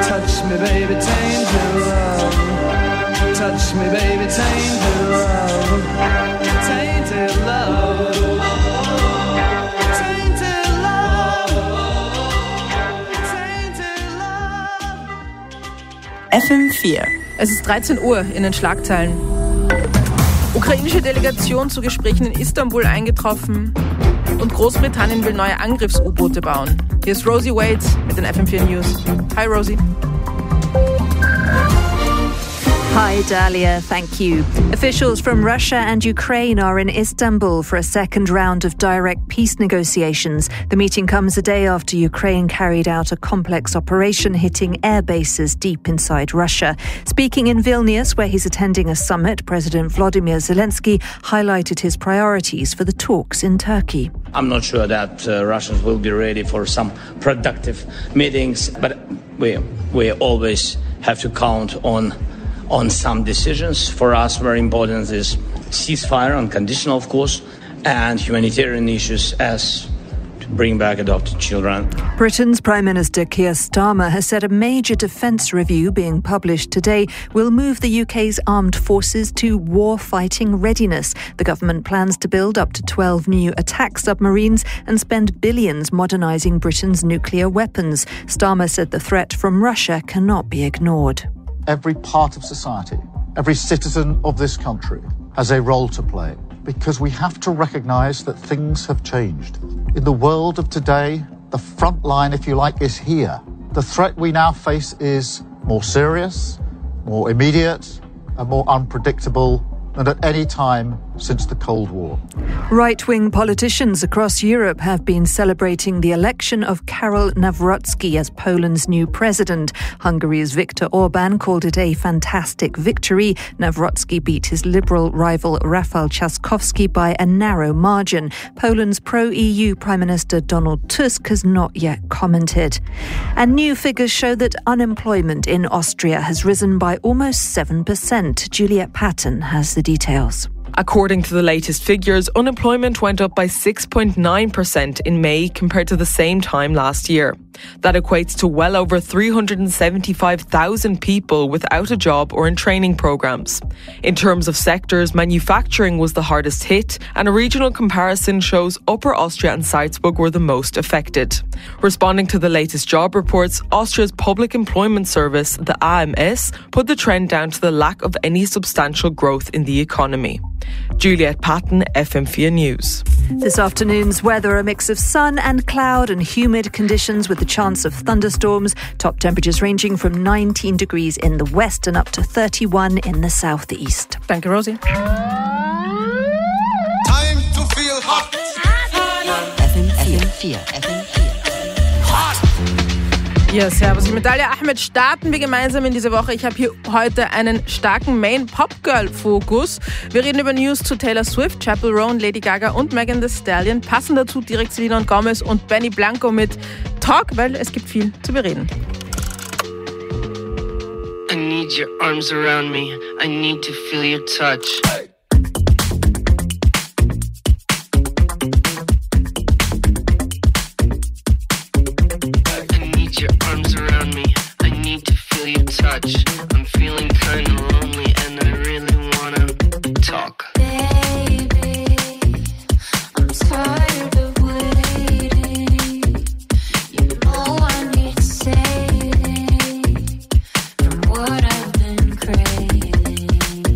Touch me, baby, tainted love. Touch me, baby, tainted love. Tainted love. Tainted love. Tainted love. FM4. Es ist 13 Uhr in den Schlagzeilen. Ukrainische Delegation zu Gesprächen in Istanbul eingetroffen und Großbritannien will neue Angriffs-U-Boote bauen. Hier ist Rosie Wade mit den FM4 News. Hi Rosie. Hi, Dahlia. Thank you. Officials from Russia and Ukraine are in Istanbul for a second round of direct peace negotiations. The meeting comes a day after Ukraine carried out a complex operation hitting air bases deep inside Russia. Speaking in Vilnius, where he's attending a summit, President Volodymyr Zelensky highlighted his priorities for the talks in Turkey. I'm not sure that Russians will be ready for some productive meetings, but we always have to count on some decisions. For us, very important is ceasefire, unconditional, of course, and humanitarian issues as to bring back adopted children. Britain's Prime Minister Keir Starmer has said a major defence review being published today will move the UK's armed forces to war-fighting readiness. The government plans to build up to 12 new attack submarines and spend billions modernising Britain's nuclear weapons. Starmer said the threat from Russia cannot be ignored. Every part of society, every citizen of this country has a role to play because we have to recognise that things have changed. In the world of today, the front line, if you like, is here. The threat we now face is more serious, more immediate, and more unpredictable than at any time since the Cold War. Right-wing politicians across Europe have been celebrating the election of Karol Nawrocki as Poland's new president. Hungary's Viktor Orban called it a fantastic victory. Nawrocki beat his liberal rival Rafał Trzaskowski by a narrow margin. Poland's pro-EU Prime Minister Donald Tusk has not yet commented. And new figures show that unemployment in Austria has risen by almost 7%. Juliet Patton has the details. According to the latest figures, unemployment went up by 6.9% in May compared to the same time last year. That equates to well over 375,000 people without a job or in training programs. In terms of sectors, manufacturing was the hardest hit, and a regional comparison shows Upper Austria and Salzburg were the most affected. Responding to the latest job reports, Austria's Public Employment Service, the AMS, put the trend down to the lack of any substantial growth in the economy. Juliet Patton, FM4 News. This afternoon's weather, a mix of sun and cloud and humid conditions with the chance of thunderstorms. Top temperatures ranging from 19 degrees in the west and up to 31 in the southeast. Thank you, Rosie. Time to feel hot. FM4. Ja, servus. Mit Dalia Ahmed starten wir gemeinsam in diese Woche. Ich habe hier heute einen starken Main-Pop-Girl-Fokus. Wir reden über News zu Taylor Swift, Chappell Roan, Lady Gaga und Megan Thee Stallion. Passen dazu direkt Selena und Gomez und Benny Blanco mit Talk, weil es gibt viel zu bereden. I need your arms around me. I need to feel your touch. Touch. I'm feeling kinda lonely and I really wanna talk. Baby, I'm tired of waiting. You know I need saving from what I've been craving.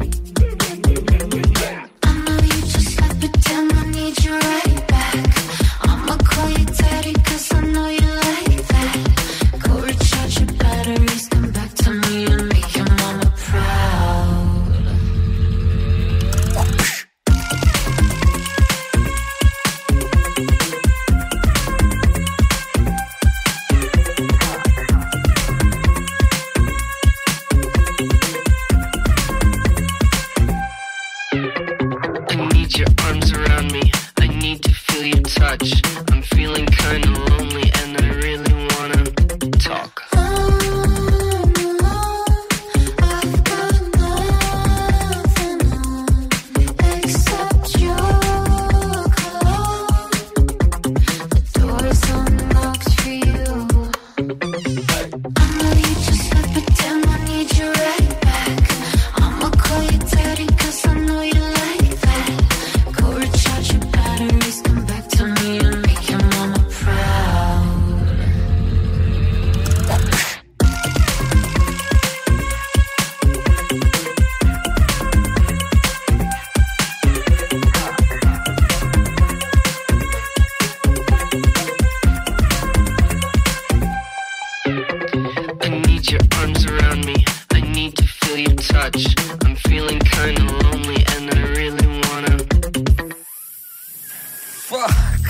I know you just like pretend I need you right back. I'ma call you daddy 'cause I know you like that. Go recharge your batteries, come back to me and Put your arms around me, I need to feel your touch. I'm feeling kinda lonely and I really wanna. Fuck.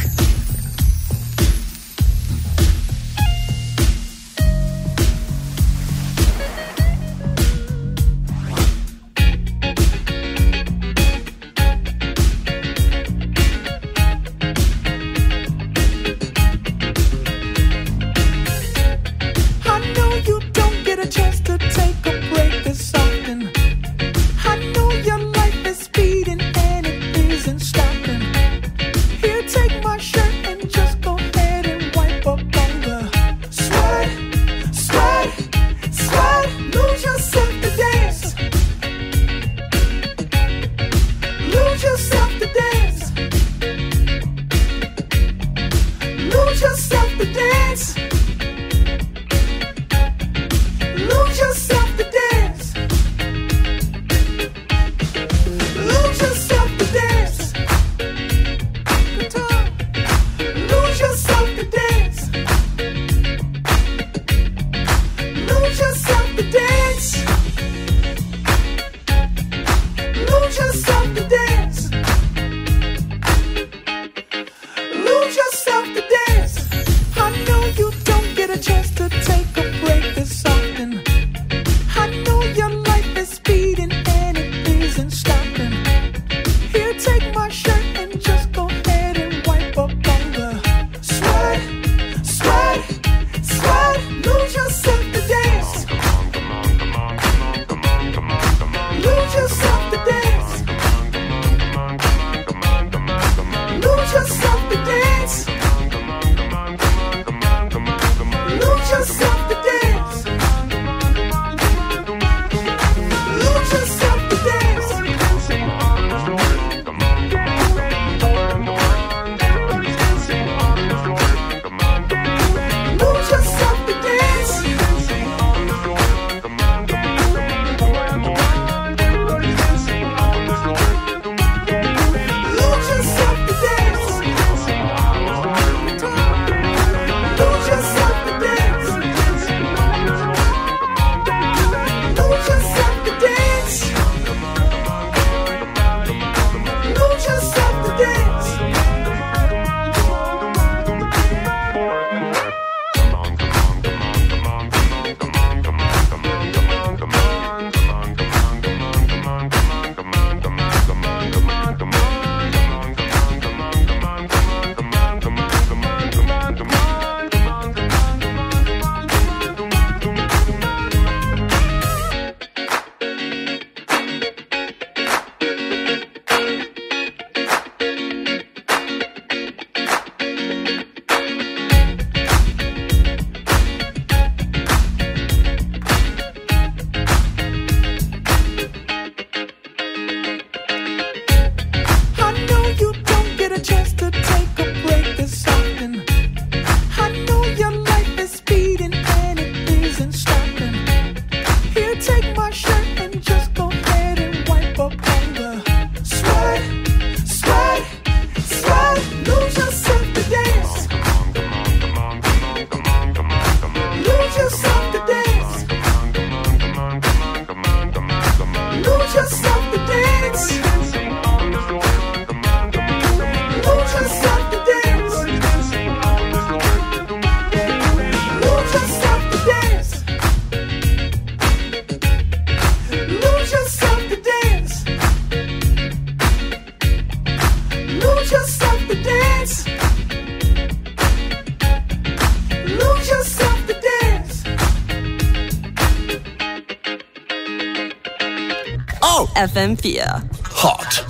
FM4. Hot.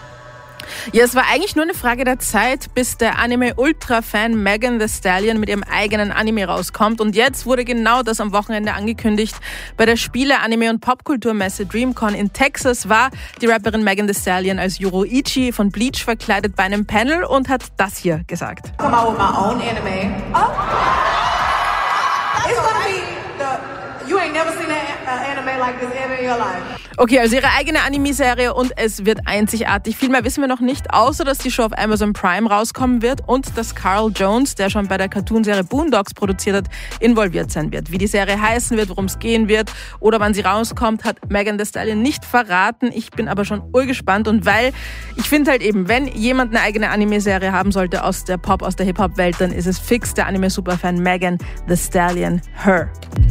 Ja, es war eigentlich nur eine Frage der Zeit, bis der Anime-Ultra-Fan Megan Thee Stallion mit ihrem eigenen Anime rauskommt. Und jetzt wurde genau das am Wochenende angekündigt. Bei der Spiele-, Anime- und Popkulturmesse DreamCon in Texas war die Rapperin Megan Thee Stallion als Yoruichi von Bleach verkleidet bei einem Panel und hat das hier gesagt. Come out with my own anime. Oh. It's gonna be you ain't never seen that anime like this ever in your life. Okay, also ihre eigene Anime-Serie und es wird einzigartig. Viel mehr wissen wir noch nicht, außer dass die Show auf Amazon Prime rauskommen wird und dass Carl Jones, der schon bei der Cartoonserie Boondocks produziert hat, involviert sein wird. Wie die Serie heißen wird, worum es gehen wird oder wann sie rauskommt, hat Megan Thee Stallion nicht verraten. Ich bin aber schon urgespannt und weil ich finde halt eben, wenn jemand eine eigene Anime-Serie haben sollte aus der Pop, aus der Hip-Hop-Welt, dann ist es fix der Anime-Superfan Megan Thee Stallion, Her.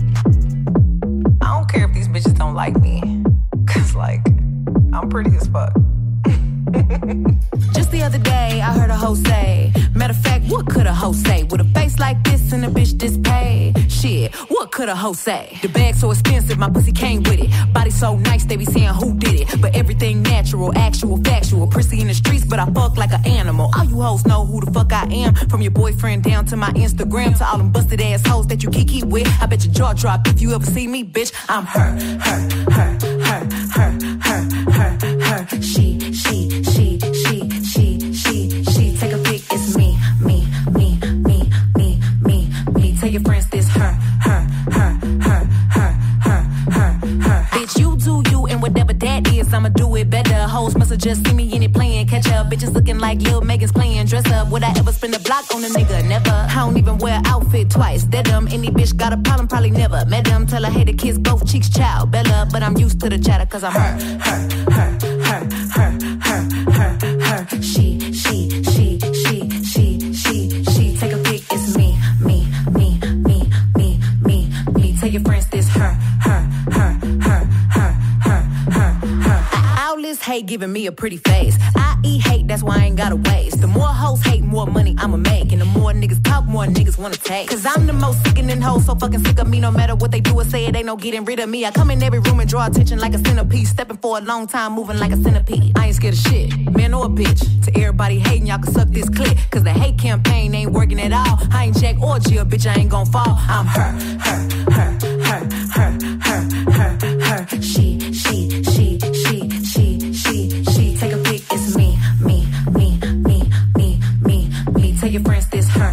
I don't care if these bitches don't like me. Cause like, I'm pretty as fuck. Just the other day, I heard a hoe say, matter of fact, what could a hoe say? With a face like this and a bitch this paid? Shit, what could a hoe say? The bag so expensive, my pussy came with it. Body so nice, they be saying who did it. But everything natural, actual, factual. Prissy in the streets, but I fuck like an animal. All you hoes know who the fuck I am. From your boyfriend down to my Instagram, to all them busted ass hoes that you kiki with. I bet your jaw drop if you ever see me, bitch. I'm her. She. Take a pic, it's me. Tell your friends this her. Bitch, you do you, and whatever that is, I'ma do it better. Hoes must've just seen me in it playing catch up. Bitches looking like Lil Megan's playing dress up. Would I ever spend a block on a nigga? Never. I don't even wear outfit twice. That dumb. Any bitch got a problem, probably never met them. Tell her, hey, the kiss both cheeks, child. Bella, but I'm used to the chatter, cause I'm her. She. Take a pic, it's me. Tell your friends this her. All this hate giving me a pretty face. I eat hate, that's why I ain't gotta waste. The more hoes hate, more money I'ma make. And the more niggas talk, more niggas wanna take. Cause I'm the most sickening hoe, so fucking sick of me. No matter what they do or say, it ain't no getting rid of me. I come in every room and draw attention like a centipede. Stepping for a long time, moving like a centipede. I ain't scared of shit, man or a bitch. To everybody hating, y'all can suck this clip. Cause the hate campaign ain't working at all. I ain't Jack or Jill, bitch, I ain't gon' fall. I'm her. She. Take a pic, it's me. Tell your friends this her.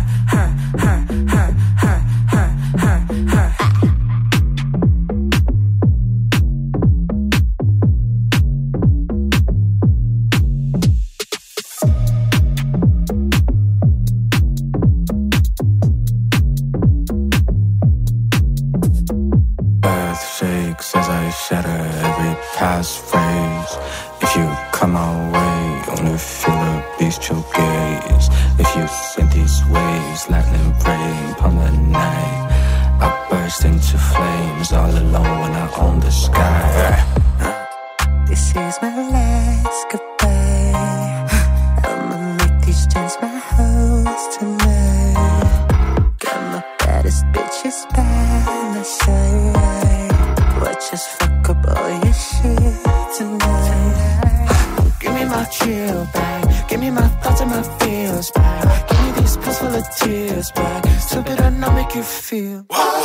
Earth shakes as I shatter every past phrase. If you come our way, only feel a bestial gaze. If you send these waves, lightning rain upon the night, I burst into flames all alone when I own the sky. This is my last goodbye. I'ma make these chains my hoes tonight. Got my baddest bitches by my side. Watch us fuck up all your shit tonight. Give me my chill back. Give me my thoughts and my feels back. Give me these pills full of tears back. Stupid and I'll make you feel.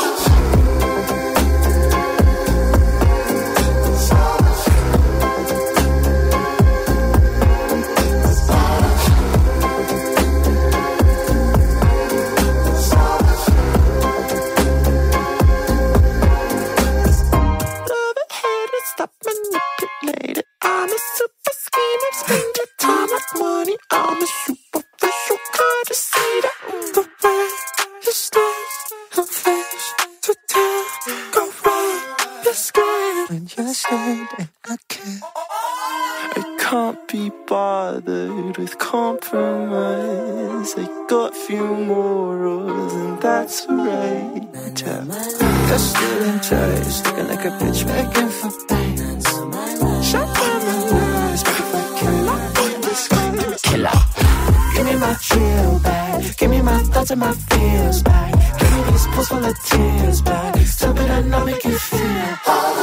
I'm a super schemer, spend your time like money. I'm a superficial kind of see that the way you stay, her face to tell. Go run your skin when you're sad and I can't. I can't be bothered with compromise. I got few morals and that's alright. You're still in charge, looking like a bitch begging for bands. Shut down the lies, but if I cannot put this kind of killer. Give me my chill back, give me my thoughts and my feels back. Give me these pools full of tears back. Stupid and I'll make you feel.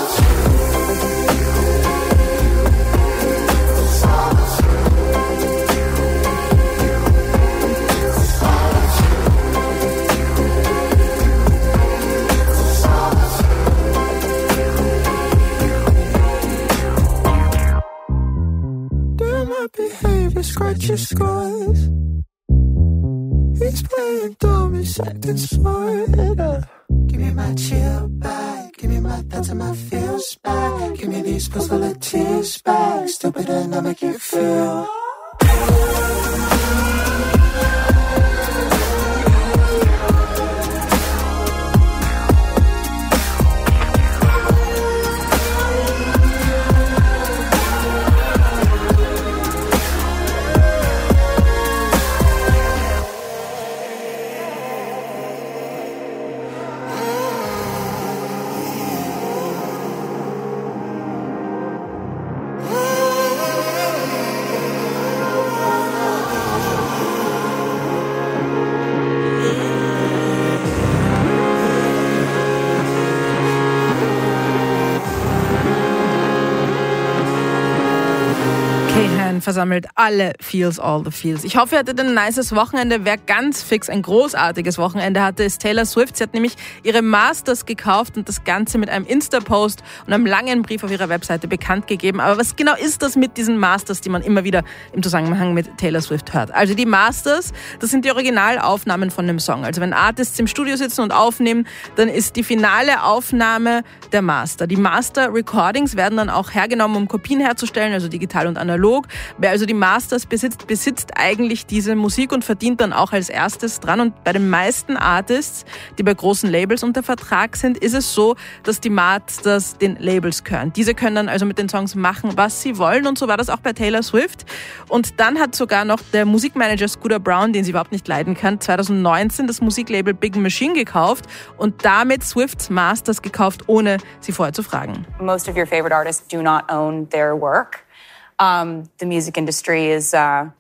Behavior, scratch your scars. He's playing dumb, he's acting smart. Give me my chill back, give me my cut to my feels back. Give me these pills full of tears back. Stupid and I'll make you feel. Versammelt alle Feels, all the Feels. Ich hoffe, ihr hattet ein nices Wochenende. Wer ganz fix ein großartiges Wochenende hatte, ist Taylor Swift. Sie hat nämlich ihre Masters gekauft und das Ganze mit einem Insta-Post und einem langen Brief auf ihrer Webseite bekannt gegeben. Aber was genau ist das mit diesen Masters, die man immer wieder im Zusammenhang mit Taylor Swift hört? Also die Masters, das sind die Originalaufnahmen von einem Song. Also wenn Artists im Studio sitzen und aufnehmen, dann ist die finale Aufnahme der Master. Die Master-Recordings werden dann auch hergenommen, um Kopien herzustellen, also digital und analog. Wer also die Masters besitzt eigentlich diese Musik und verdient dann auch als erstes dran. Und bei den meisten Artists, die bei großen Labels unter Vertrag sind, ist es so, dass die Masters den Labels gehören. Diese können dann also mit den Songs machen, was sie wollen. Und so war das auch bei Taylor Swift. Und dann hat sogar noch der Musikmanager Scooter Braun, den sie überhaupt nicht leiden kann, 2019 das Musiklabel Big Machine gekauft und damit Swifts Masters gekauft, ohne sie vorher zu fragen. Most of your favorite artists do not own their work. The music industry is, I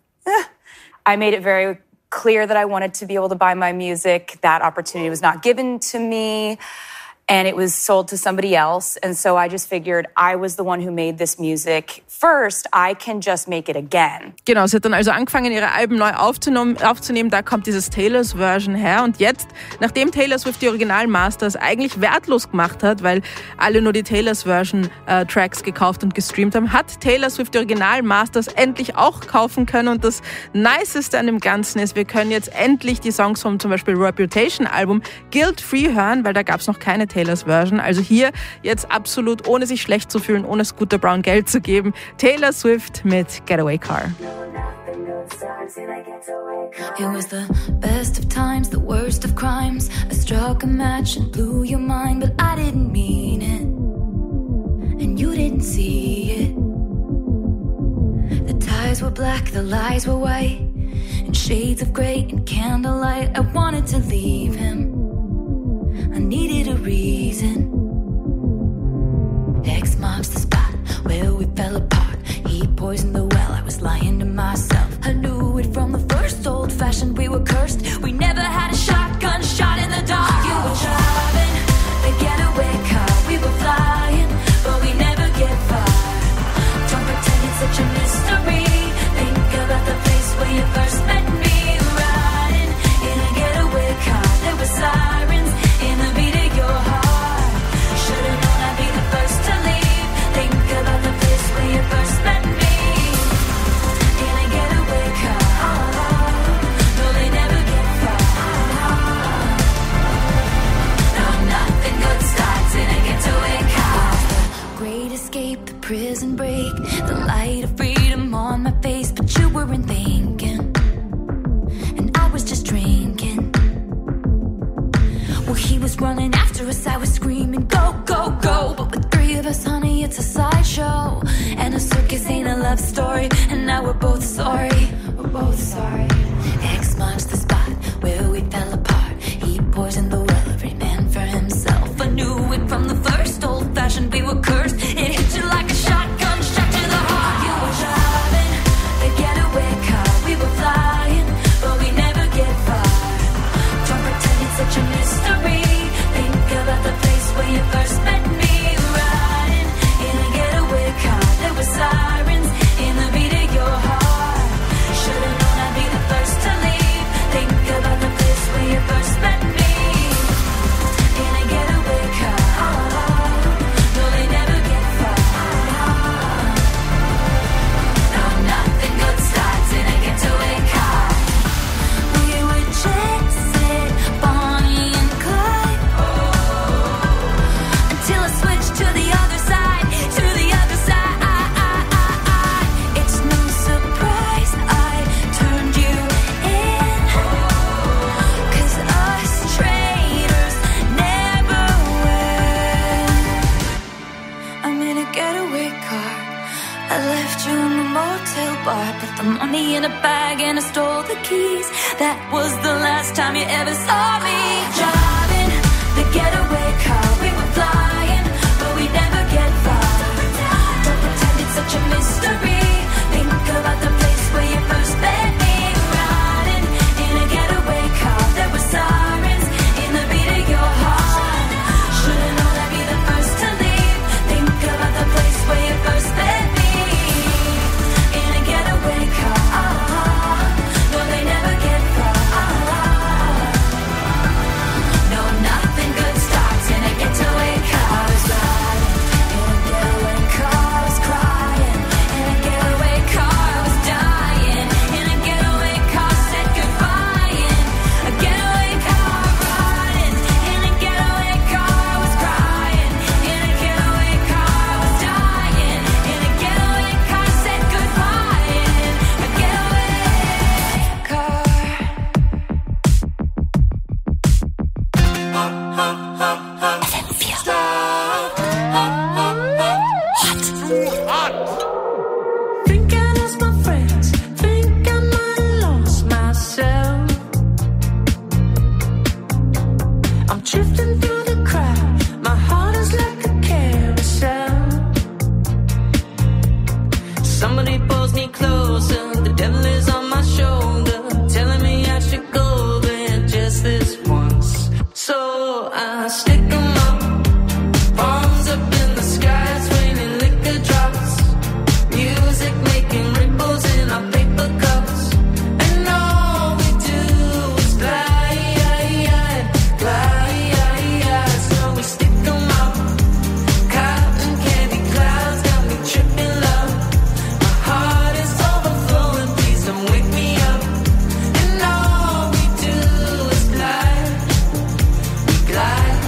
made it very clear that I wanted to be able to buy my music. That opportunity was not given to me. And it was sold to somebody else. And so I just figured I was the one who made this music first. I can just make it again. Genau, sie hat dann also angefangen, ihre Alben neu aufzunehmen. Da kommt dieses Taylor's Version her. Und jetzt, nachdem Taylor Swift die Original-Masters eigentlich wertlos gemacht hat, weil alle nur die Taylor's Version Tracks gekauft und gestreamt haben, hat Taylor Swift die Original-Masters endlich auch kaufen können. Und das Niceste an dem Ganzen ist, wir können jetzt endlich die Songs vom zum Beispiel Reputation-Album guilt-free hören, weil da gab es noch keine Taylor's Version. Also hier jetzt absolut, ohne sich schlecht zu fühlen, ohne Scooter Braun Geld zu geben, Taylor Swift mit Getaway Car. It was the best of times, the worst of crimes. I struck a match and blew your mind, but I didn't mean it, and you didn't see it. The ties were black, the lies were white, in shades of grey and candlelight. I wanted to leave him, I needed a reason. X marks the spot where we fell apart. He poisoned the well, I was lying to myself. I knew it from the first, old-fashioned, we were cursed. We never had a shotgun shot in the dark. You were driving the getaway car, we were flying, but we never get far. Don't pretend it's such a mystery. Think about the place where you first met me. Riding in a getaway car, there were sirens in the beat of your heart. Should've known I'd be the first to leave. Think about the place where you first met me. In a getaway car, no, they never get far. No, nothing good starts in a getaway car. The great escape, the prison break, the light of freedom on my face, but you weren't thinking, and I was just drinking. Well, he was running after us, I was screaming, go, go, go. But with three of us, honey, it's a sideshow. And a circus ain't a love story. And now we're both sorry. We're both sorry. X marks the spot where we fell apart. He poisoned the well, every man for himself. I knew it from the first, old-fashioned, we were cursed. It hit you like a shotgun, shot you money in a bag and I stole the keys. That was the last time you ever saw me driving the getaway car. We were flying, but we never get far. Don't pretend it's such a mystery. Think about the place where you first met me. Riding in a getaway car. There were sirens in the beat of your heart. Should've known I'd be the first to leave. Think about the place where you first met me. In a getaway car. No, they never get far. No, nothing good starts in a getaway car. I was riding in a getaway car. I was crying in a getaway car. I was dying in a getaway car. Said goodbye in a getaway car. Riding in a getaway car. I was crying in a getaway car. I was dying in a getaway car. Said goodbye in a getaway car. Think I lost my friends. Think I might have lost myself. I'm drifting through the crowd. My heart is like a carousel. Somebody pulls me closer. The devil is on my shoulder, telling me I should go there just this once. So I stick 'em up, palms up in the sky. It's raining liquor drops. Music making ripples in our paper cups. And all we do is glide, glide. So we stick 'em up. Cotton candy clouds got me tripping love. My heart is overflowing, please don't wake me up. And all we do is glide, we glide.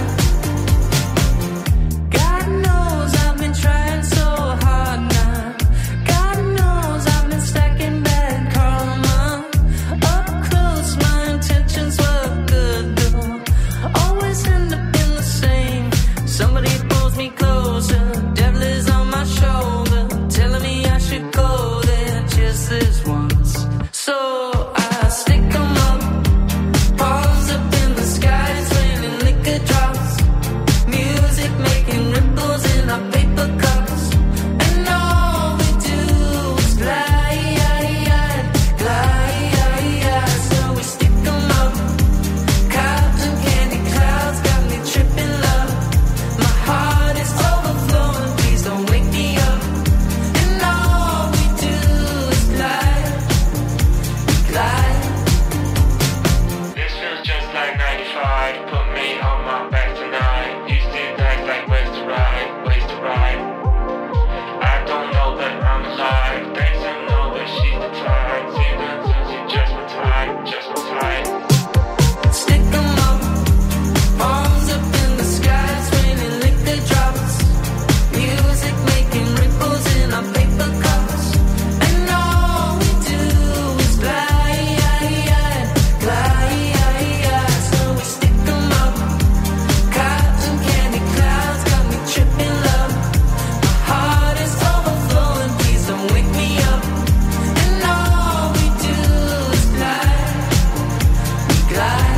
God knows I've been trying so hard now. God knows I've been stacking bad karma. Up close, my intentions were good though. Always end up in the same. Somebody pulls me closer. Devil is on my shoulder, telling me I should go there just this once. So I stick 'em up, palms up in the sky. It's raining liquor drops. Music making ripples in our paper cups. And all we do is glide, glide. So we stick 'em up. Cotton candy clouds got me tripping love. My heart is overflowing, please don't wake me up. And all we do is glide, glide. This feels just like 95. Put me on my back tonight. Used to act like ways to ride, ways to ride. I don't know that I'm alive. Thanks, I know that she's the type. See that she just retired, just retired. Stick 'em up, palms up in the sky. It's raining liquor drops. Music making ripples in our paper cups. And all we do is glide, glide. So we stick 'em up. Cotton candy clouds got me tripping love. My heart is overflowing, please don't wake me up. And all we do is glide, we glide.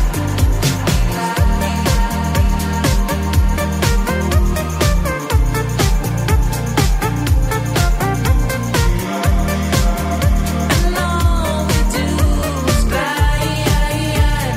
And all we do is glide,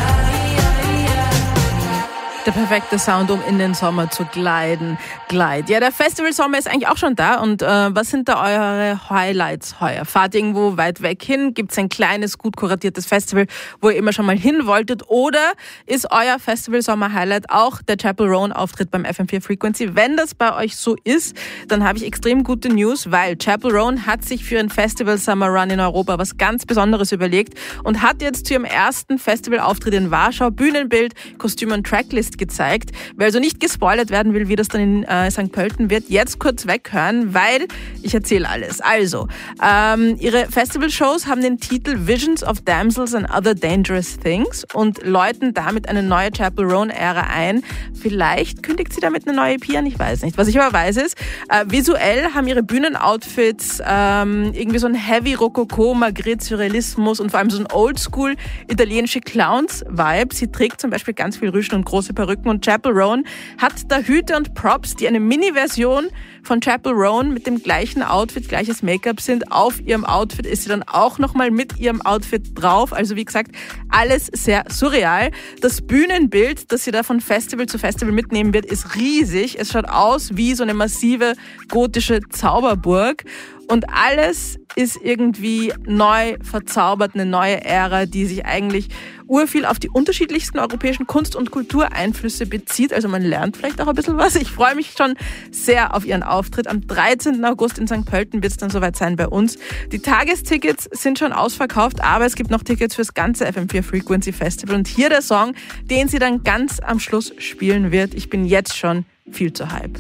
glide. Der perfekte Sound, um in den Sommer zu gleiten. Glide. Ja, der Festival-Sommer ist eigentlich auch schon da. Und was sind da eure Highlights heuer? Fahrt irgendwo weit weg hin? Gibt es ein kleines, gut kuratiertes Festival, wo ihr immer schon mal hin wolltet? Oder ist euer Festival-Sommer-Highlight auch der Chapel Roan-Auftritt beim FM4 Frequency? Wenn das bei euch so ist, dann habe ich extrem gute News, weil Chapel Roan hat sich für ein Festival-Summer-Run in Europa was ganz Besonderes überlegt und hat jetzt zu ihrem ersten Festival-Auftritt in Warschau Bühnenbild, Kostüm und Tracklist gezeigt. gezeigt. Wer also nicht gespoilert werden will, wie das dann in St. Pölten wird, jetzt kurz weghören, weil ich erzähle alles. Also, ihre Festival-Shows haben den Titel Visions of Damsels and Other Dangerous Things und läuten damit eine neue Chapel Roan-Ära ein. Vielleicht kündigt sie damit eine neue EP an, ich weiß nicht. Was ich aber weiß ist, visuell haben ihre Bühnenoutfits irgendwie so ein Heavy Rokoko, Magritte, Surrealismus und vor allem so ein Oldschool italienische Clowns-Vibe. Sie trägt zum Beispiel ganz viel Rüschen und große Perücken und Chapel Roan hat da Hüte und Props, die eine Mini-Version von Chapel Roan mit dem gleichen Outfit, gleiches Make-up sind. Auf ihrem Outfit ist sie dann auch nochmal mit ihrem Outfit drauf. Also wie gesagt, alles sehr surreal. Das Bühnenbild, das sie da von Festival zu Festival mitnehmen wird, ist riesig. Es schaut aus wie so eine massive gotische Zauberburg. Und alles ist irgendwie neu verzaubert, eine neue Ära, die sich eigentlich urviel auf die unterschiedlichsten europäischen Kunst- und Kultureinflüsse bezieht. Also man lernt vielleicht auch ein bisschen was. Ich freue mich schon sehr auf ihren Auftritt. Am 13. August in St. Pölten wird es dann soweit sein bei uns. Die Tagestickets sind schon ausverkauft, aber es gibt noch Tickets fürs ganze FM4 Frequency Festival. Und hier der Song, den sie dann ganz am Schluss spielen wird. Ich bin jetzt schon viel zu hype.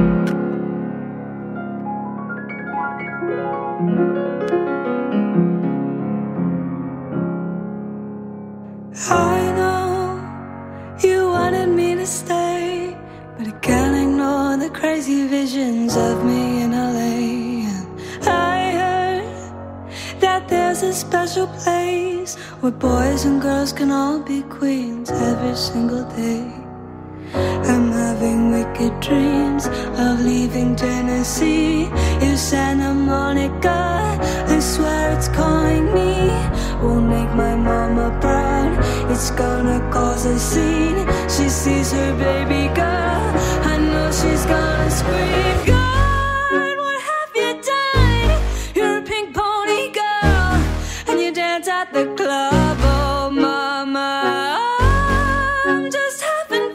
I know you wanted me to stay, but I can't ignore the crazy visions of me in LA. And I heard that there's a special place where boys and girls can all be queens every single day. I'm having wicked dreams of leaving Tennessee. If Santa Monica, I swear it's calling me. Won't make my mama proud, it's gonna cause a scene. She sees her baby girl, I know she's gonna scream. God, what have you done? You're a pink pony girl, and you dance at the club, oh mama. I'm just having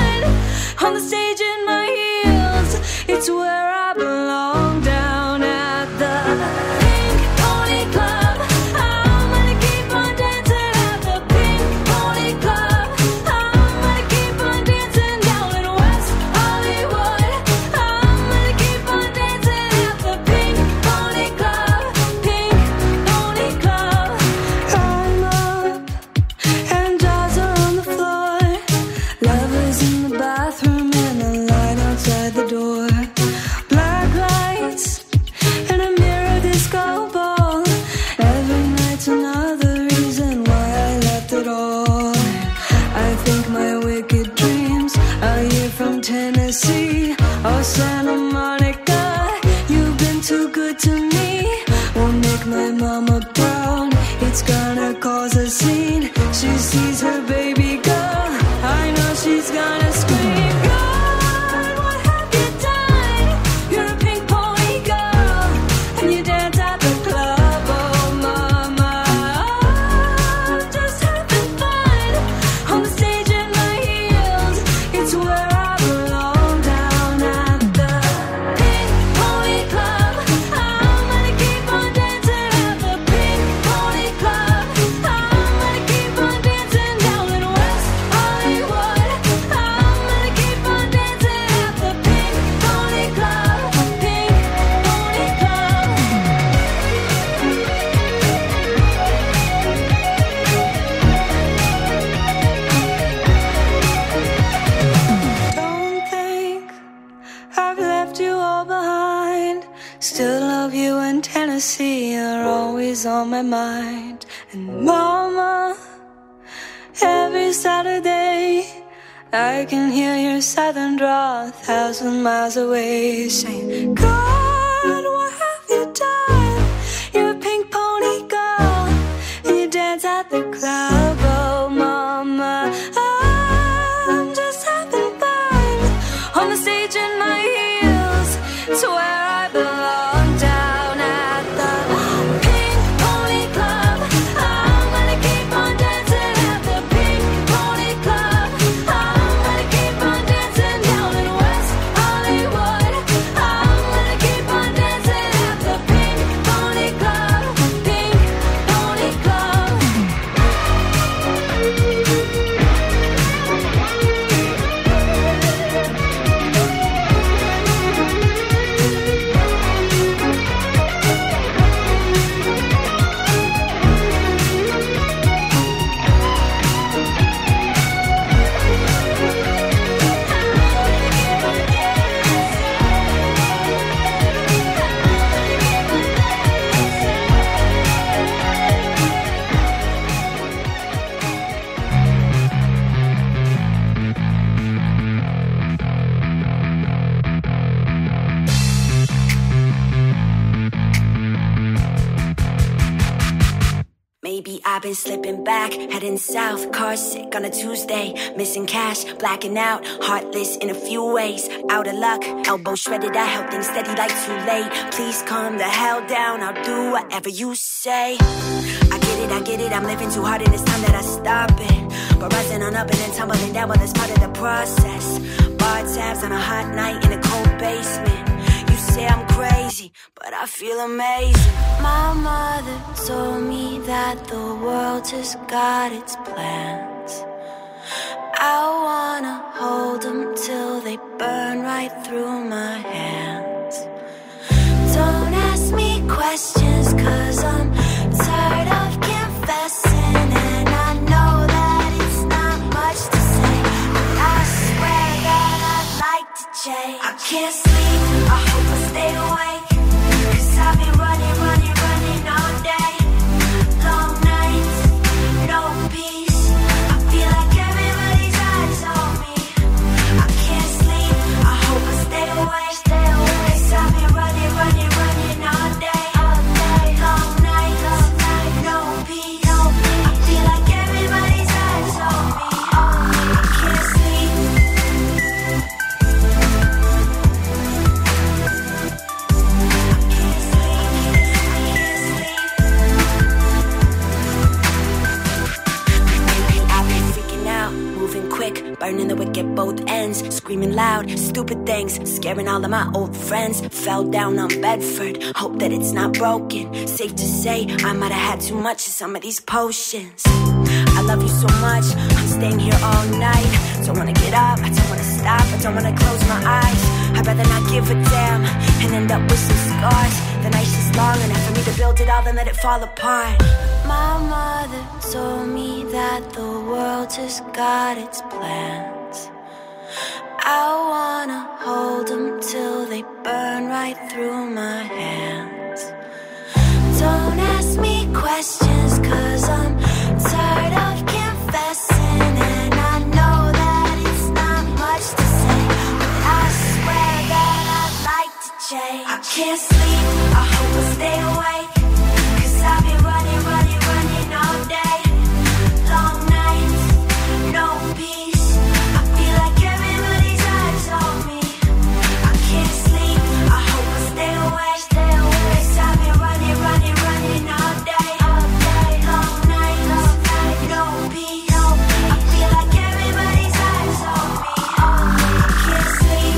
fun on the stage in my heels. It's where I belong, down at the Pink Pony Club. I'm gonna keep on dancing at the Pink Pony Club. I'm gonna keep on dancing down in West Hollywood. I'm gonna keep on dancing at the Pink Pony Club. Pink Pony Club. I'm up and jaws are on the floor. Lovers in the bathroom and a light outside the door. Black lights and a mirror disco ball. Every night's another reason why I left it all. I think my wicked dreams are here from Tennessee. Oh, Santa Monica, you've been too good to me. Won't make my mama proud, it's gonna cause a scene. She sees her baby girl, I know she's gonna scream. God, what have you done? You're a pink pony girl, and you dance at the club, oh mama. I'm just having fun on the stage in my heels. It's where I belong, down at the Pink Pony Club. I'm gonna keep on dancing at the Pink Pony Club. I'm gonna keep on dancing down in West Hollywood. I'm gonna keep on dancing at the Pink Pony Club. Pink Pony Club. Don't think I've left you all behind. Still love you in Tennessee, you're always on my mind. And mama, every Saturday I can hear your southern drawl 1,000 miles away, saying, God, what have you done? You're a pink pony girl, and you dance at the club, oh mama. I'm just having fun on the stage in my heels. It's where I belong, down at the Pink Pony Club. I'm gonna keep on dancing at the Pink Pony Club. I'm gonna keep on dancing down in West Hollywood. I'm gonna keep on dancing at the Pink Pony Club. Pink Pony Club. I've been slipping back, heading south, car sick on a Tuesday, missing cash, blacking out, heartless in a few ways, out of luck, elbow shredded, I held things steady like too late. Please calm the hell down, I'll do whatever you say. I get it, I'm living too hard and it's time that I stop it. But rising on up and then tumbling down, well, that's part of the process. Bar tabs on a hot night in a cold basement. You say I'm crazy, but I feel amazing. My mother told me that the world just got its plans. I wanna hold them till they burn right through my hands. Don't ask me questions, cause I'm tired of confessing. And I know that it's not much to say, but I swear that I'd like to change. I can't sleep, I hope I stay awake, cause I've been running all day. Long nights, no peace, I feel like everybody's eyes on me. I can't sleep, I hope I stay awake, cause I've been running all day. Long nights, no peace, I feel like everybody's eyes on me. I can't sleep. Burning the wick at both ends, screaming loud, stupid things, scaring all of my old friends. Fell down on Bedford, hope that it's not broken. Safe to say, I might have had too much of some of these potions. I love you so much, I'm staying here all night. Don't wanna get up, I don't wanna stop, I don't wanna close my eyes. I'd rather not give a damn and end up with some scars. The night's just long enough for me to build it all and let it fall apart. My mother told me that the world just got its plans. I wanna hold them till they burn right through my hands. Don't ask me questions, cause I'm tired of confessing. And I know that it's not much to say, but I swear that I'd like to change. I can't sleep, I hope I stay awake, cause I've been running all day. Long nights, no peace, I feel like everybody's eyes on me. I can't sleep, I hope I stay awake, cause I've been running all day. Long nights, no peace, I feel like everybody's eyes on me. I can't sleep.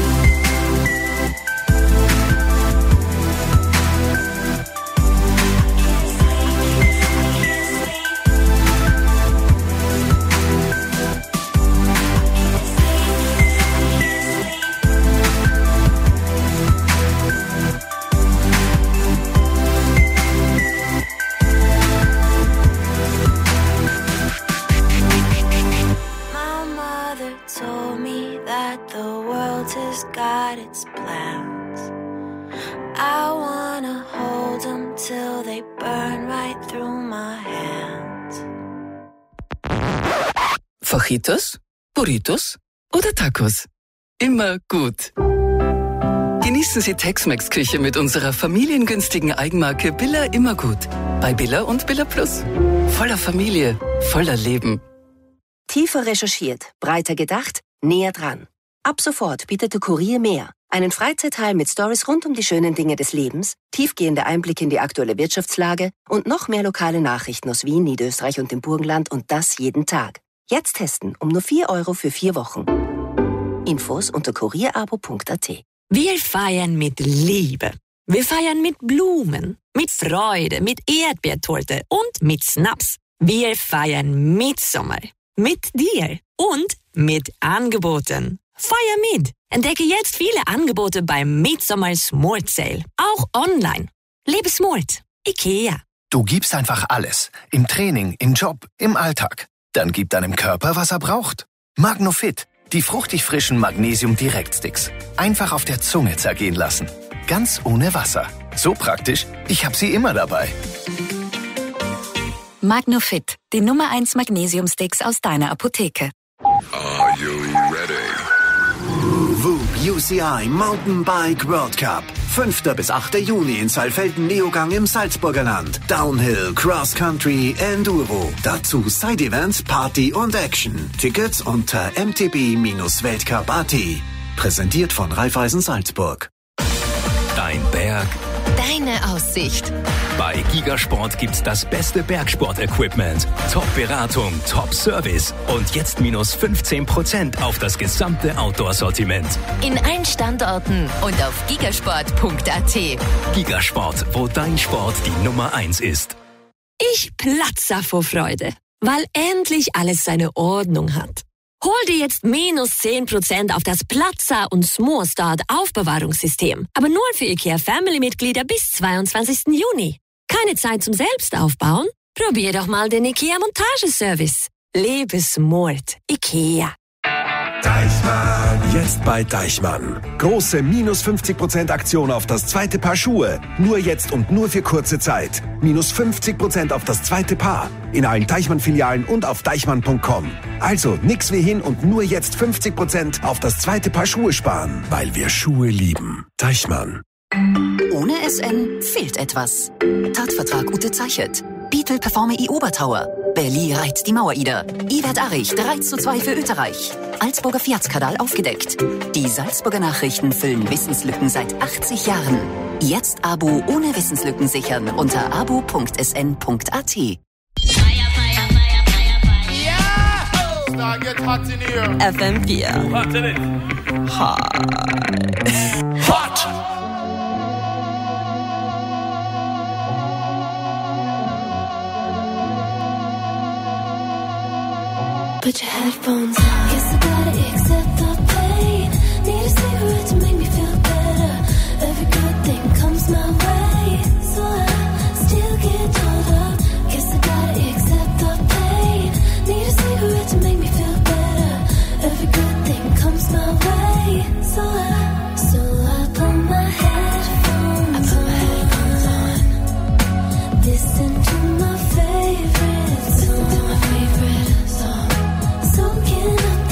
Told me that the world has got its plans. I wanna hold them till they burn right through my hands. Fajitas, Burritos oder Tacos? Immer gut. Genießen Sie Tex-Mex-Küche mit unserer familiengünstigen Eigenmarke Billa Immergut. Bei Billa und Billa Plus. Voller Familie, voller Leben. Tiefer recherchiert, breiter gedacht, näher dran. Ab sofort bietet der Kurier mehr. Einen Freizeitteil mit Stories rund um die schönen Dinge des Lebens, tiefgehende Einblicke in die aktuelle Wirtschaftslage und noch mehr lokale Nachrichten aus Wien, Niederösterreich und dem Burgenland und das jeden Tag. Jetzt testen um nur 4 € für 4 Wochen. Infos unter kurierabo.at. Wir feiern mit Liebe. Wir feiern mit Blumen, mit Freude, mit Erdbeertorte und mit Snaps. Wir feiern Mitsommer. Mit dir und mit Angeboten. Feier mit! Entdecke jetzt viele Angebote beim Mitsommer Smart Sale. Auch online. Lebe smart. IKEA. Du gibst einfach alles. Im Training, im Job, im Alltag. Dann gib deinem Körper, was er braucht. Magnofit. Die fruchtig frischen Magnesium-Direktsticks. Einfach auf der Zunge zergehen lassen. Ganz ohne Wasser. So praktisch, ich habe sie immer dabei. Magnofit, die Nummer 1 Magnesium-Sticks aus deiner Apotheke. Are you ready? UCI Mountainbike World Cup. 5. bis 8. Juni in Saalfelden-Neogang im Salzburger Land. Downhill, Cross Country, Enduro. Dazu Side-Events, Party und Action. Tickets unter mtb-weltcup.at. Präsentiert von Raiffeisen Salzburg. Dein Berg, deine Aussicht. Bei Gigasport gibt's das beste Bergsport-Equipment. Top-Beratung, Top-Service und jetzt minus 15% auf das gesamte Outdoor-Sortiment. In allen Standorten und auf gigasport.at. Gigasport, wo dein Sport die Nummer 1 ist. Ich platze vor Freude, weil endlich alles seine Ordnung hat. Hol dir jetzt minus 10% auf das Platzer und Smallstart Aufbewahrungssystem. Aber nur für IKEA Family-Mitglieder bis 22. Juni. Keine Zeit zum Selbstaufbauen? Probier doch mal den IKEA Montageservice. Lebe smart. IKEA. Deichmann. Jetzt bei Deichmann. Große minus 50% Aktion auf das zweite Paar Schuhe. Nur jetzt und nur für kurze Zeit. Minus 50% auf das zweite Paar. In allen Deichmann-Filialen und auf deichmann.com. Also nix wie hin und nur jetzt 50% auf das zweite Paar Schuhe sparen. Weil wir Schuhe lieben. Deichmann. Ohne SN fehlt etwas. Tatvertrag Ute Zeichert. Beetle Performe I Obertauer. Berli reiht die Mauer-Ida. Iwert Arich 3:2 für Österreich. Salzburger Fiatskadal aufgedeckt. Die Salzburger Nachrichten füllen Wissenslücken seit 80 Jahren. Jetzt Abo ohne Wissenslücken sichern unter abo.sn.at. FM4. Hot! Put your headphones on. Guess I gotta accept the pain. Need a cigarette to make me feel better. Every good thing comes my way, so I still get caught up. Guess I gotta accept the pain. Need a cigarette to make me feel better. Every good thing comes my way, so I put my headphones on. Listen to my favorite song. Soaking up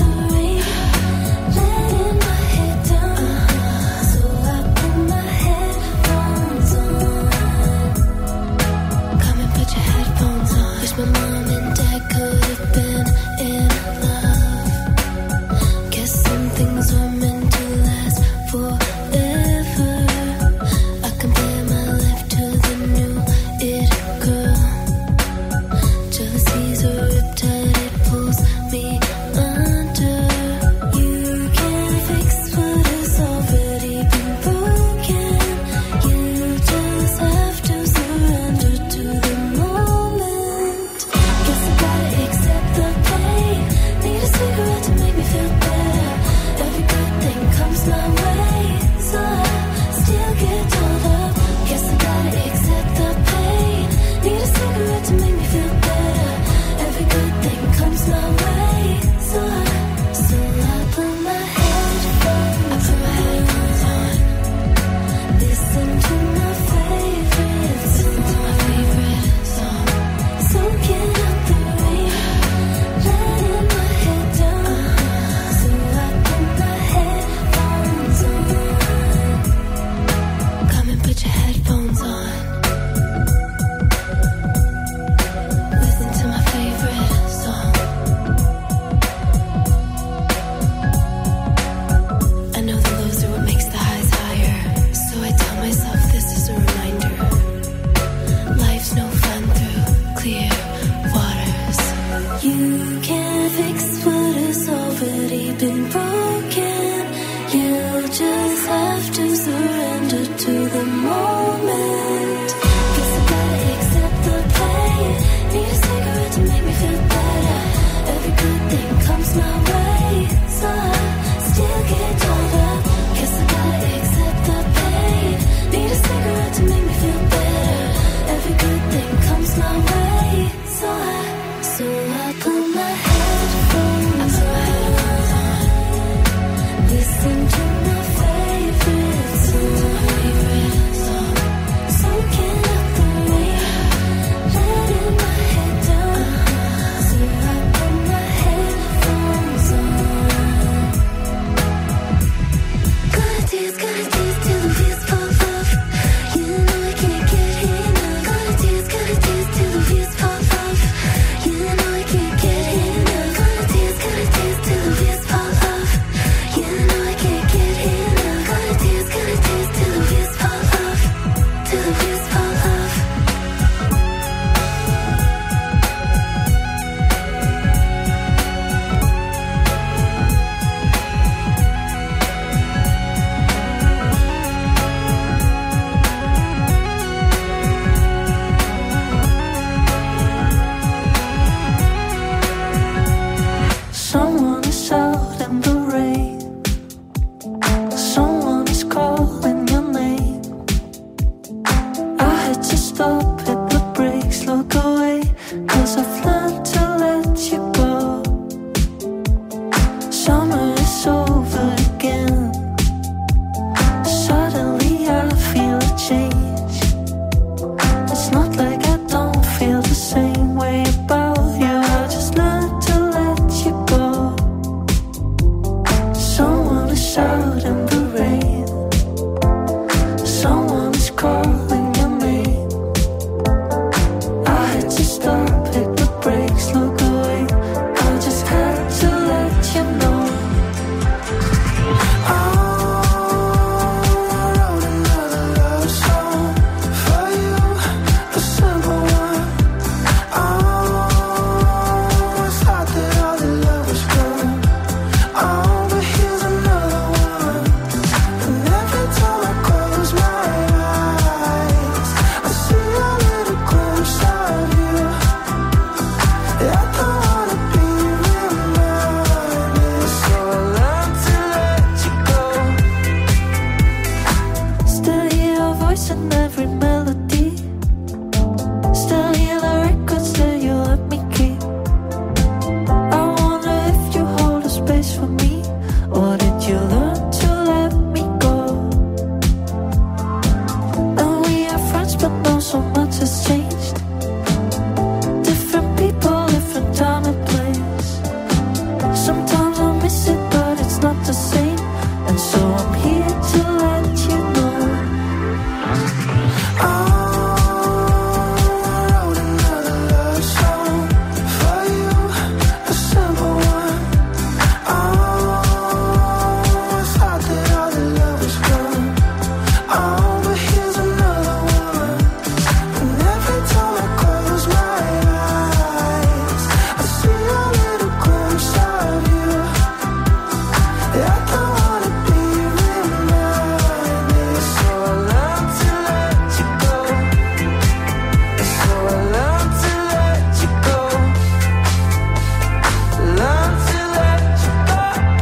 voice in every melody. Still hear the records that you let me keep. I wonder if you hold a space for me, or did you learn to let me go? And we are friends, but now so much has changed. Different people, different time and place. Sometimes I miss it, but it's not the same. And so I'm here to let you know. I wrote another love song for you, a simple one. I thought that all the love was gone. Oh, but here's another one. And every time I close my eyes, I see a little glimpse of you. I don't wanna be reminded, so I learn to let you go. So I learn to let you go. Learn to let you go.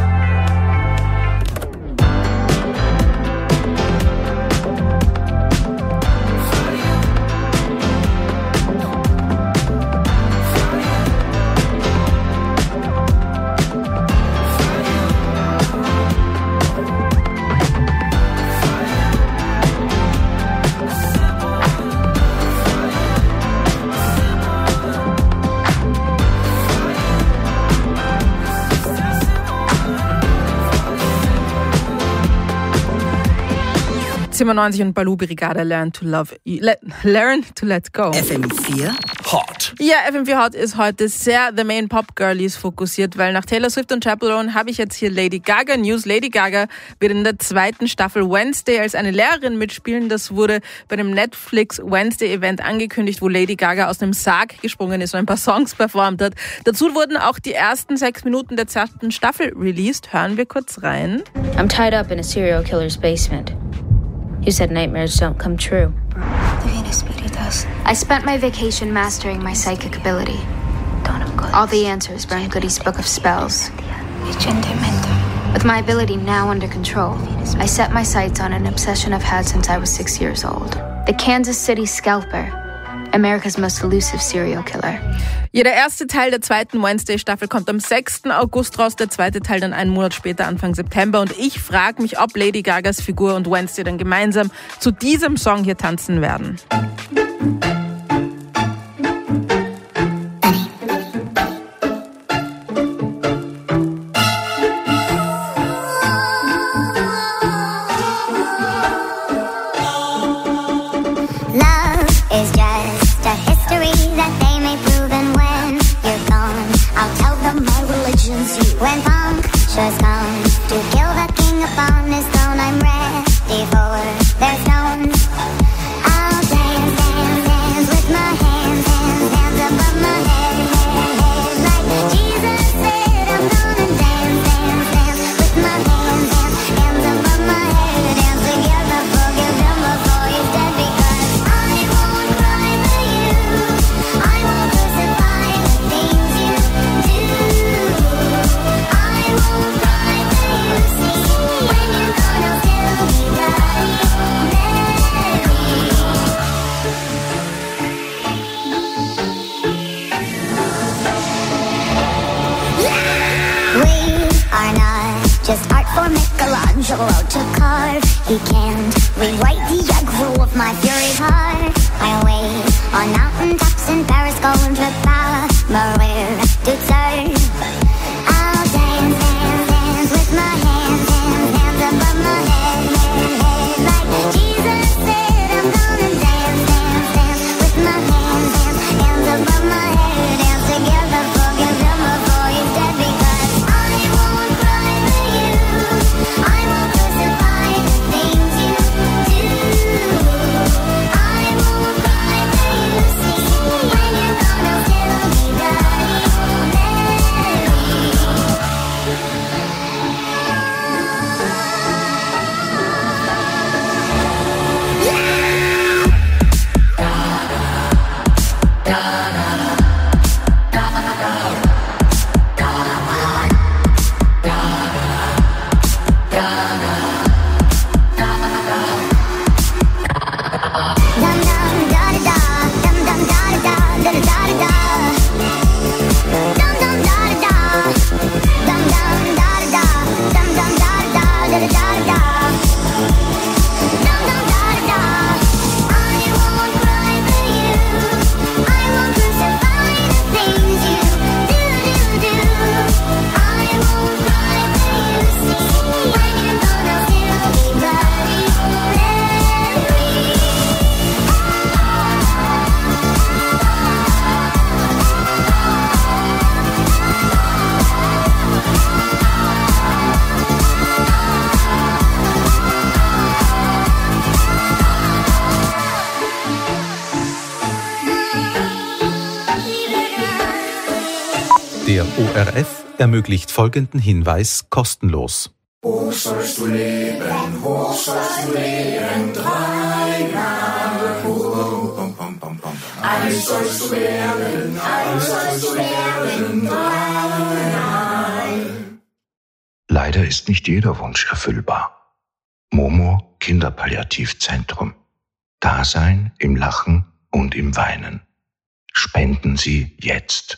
.97 und Baloo Brigade Learn to Let Go. FM4 Hot. Ja, FM4 Hot ist heute sehr The Main Pop Girlies fokussiert, weil nach Taylor Swift und Chappell Roan habe ich jetzt hier Lady Gaga News. Lady Gaga wird in der zweiten Staffel Wednesday als eine Lehrerin mitspielen. Das wurde bei dem Netflix Wednesday Event angekündigt, wo Lady Gaga aus einem Sarg gesprungen ist und ein paar Songs performt hat. Dazu wurden auch die ersten 6 Minuten der zweiten Staffel released. Hören wir kurz rein. I'm tied up in a serial killer's basement. You said nightmares don't come true. I spent my vacation mastering my psychic ability. All the answers were in Goody's book of spells. With my ability now under control, I set my sights on an obsession I've had since I was 6 years old. The Kansas City Scalper, America's most elusive serial killer. Ja, der erste Teil der zweiten Wednesday-Staffel kommt am 6. August raus, der zweite Teil dann einen Monat später, Anfang September. Und ich frage mich, ob Lady Gagas Figur und Wednesday dann gemeinsam zu diesem Song hier tanzen werden. When punctures come to kill the king upon his throne, I'm ready for their stones. I'll dance, dance, dance with my hands, hands, hands above my head, head, head. Like Jesus said, I'm gonna dance, dance, dance with my hands, hands, hands above my head. Dance together, forgive him before he's dead, because I won't cry for you. I won't crucify the things you do. Just art for Michelangelo to carve. He can't rewrite the aggro of my fury heart. I wait on mountaintops in Paris, going to power, Maria to serve. I'll dance, dance, dance with my hands, hands, hands above my head, head, head. Like Jesus said, I'm gonna dance, dance, dance with my hands, hands, hands above my head. Dance together, forgive him before he's dead, because I won't cry for you. I won't crucify the things you do. I won't cry for you, see, when you're gonna still be bloody. Der ORF ermöglicht folgenden Hinweis kostenlos. Hoch sollst du leben, 3 Jahre. Alles sollst du werden, 3 Jahre. Leider ist nicht jeder Wunsch erfüllbar. Momo Kinderpalliativzentrum. Dasein im Lachen und im Weinen. Spenden Sie jetzt.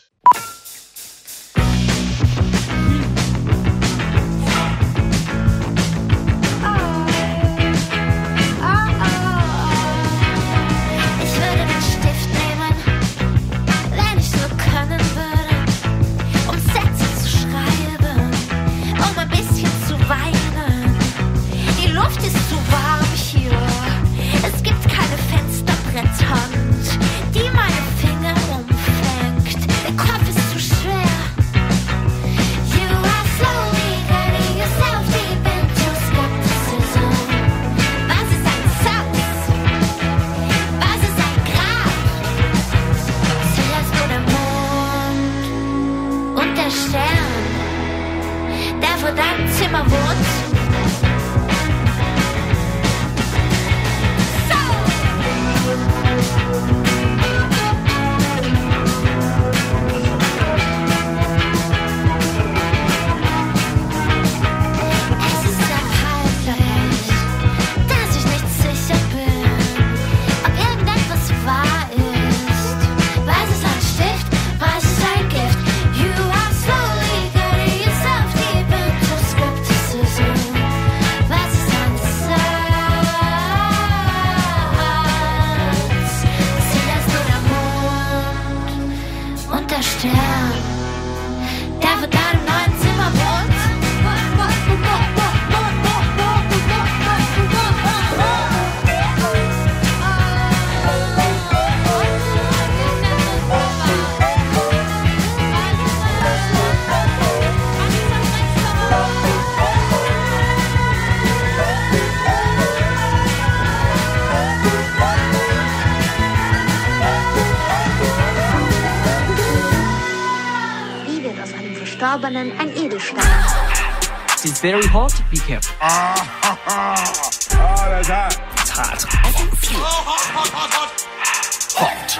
Die meine Finger umfängt. Der Kopf ist zu schwer. Verstorbenen ein Edelstein. It's very hot, be careful. That's hot. It's hot. Hot.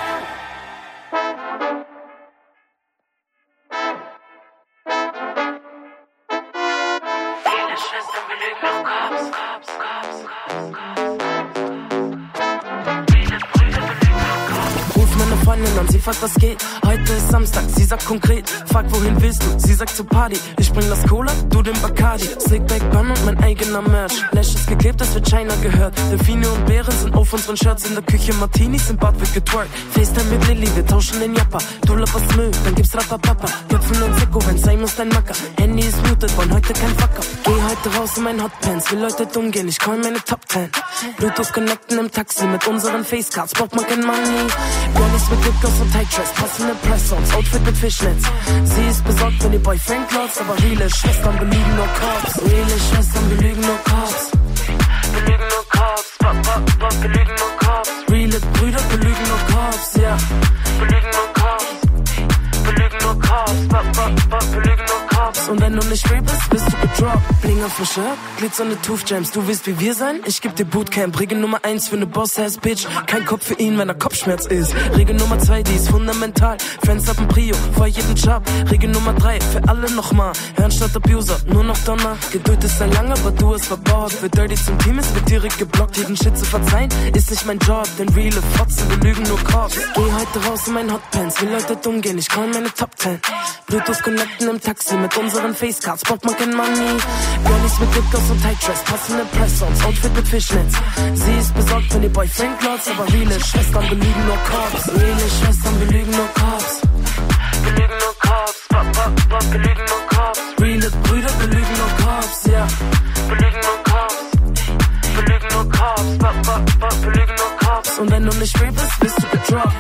Freundin an, sie fragt, was geht. Heute ist Samstag, sie sagt konkret. Frag, wohin willst du? Sie sagt zur Party. Ich bring das Cola, du den Bacardi. Slickback Bun und mein eigener Merch. Lashes geklebt, das wird China gehört. Delfine und Bären sind auf unseren Shirts. In der Küche Martinis, im Bad wird getwerkt. FaceTime mit Lilly, wir tauschen den Japper. Du lapperst Müll, dann gibt's Rapapapa. Köpfen und Sicko, wenn sein muss dein Macker. Handy ist muted, wollen heute kein Fucker. Geh heute raus in mein Hotpants, will Leute dumm gehen, ich call meine Top 10. Bluetooth connecten im Taxi mit unseren Facecards. Braucht man kein Money. Girlies mit Lipgloss und Tight Dress, passende Press-Ons, Outfit mit Fishnets. Sie ist besorgt, wenn ihr Boyfriend glotzt, aber reale Schwestern belügen nur Cops. Reale Schwestern belügen nur Cops. Belügen nur Cops, belügen nur Cops. Reale Brüder belügen nur Cops, ja. Belügen nur Cops. Belügen nur Cops, belügen nur Cops. Und wenn du nicht real bist, bist du gedroppt. Bling auf dem Shirt, glitzernde Tooth Jams. Du willst wie wir sein? Ich geb dir Bootcamp. Regel Nummer 1 für ne Boss-Ass Bitch. Kein Kopf für ihn, wenn er Kopfschmerz ist. Regel Nummer 2, die ist fundamental. Fans haben Prio, vor jedem Job. Regel Nummer 3, für alle nochmal. Hören statt Abuser, nur noch Donner. Geduld ist sehr lang, aber du hast verbaut. Für Dirty zum Team, es wird direkt geblockt. Jeden Shit zu verzeihen, ist nicht mein Job. Denn reale Fotzen belügen nur Cops. Geh heute raus in mein Hotpants, will Leute dumm gehen, ich call meine Top 10. Bluetooth connecten im Taxi mit unseren Facecards. Braucht man kein Money. Girlies mit Lipgloss und Tight Dress, passende Press-Ons, Outfit mit Fishnets. Sie ist besorgt, wenn ihr Boyfriend glotzt, aber reale Schwestern belügen nur Cops. Reale Schwestern belügen nur Cops. Belügen nur Cops, belügen nur Cops. Reale Brüder belügen nur Cops, ja. Belügen nur Cops. Belügen nur Cops, belügen nur Cops. Und wenn du nicht real bist, bist du gedroppt.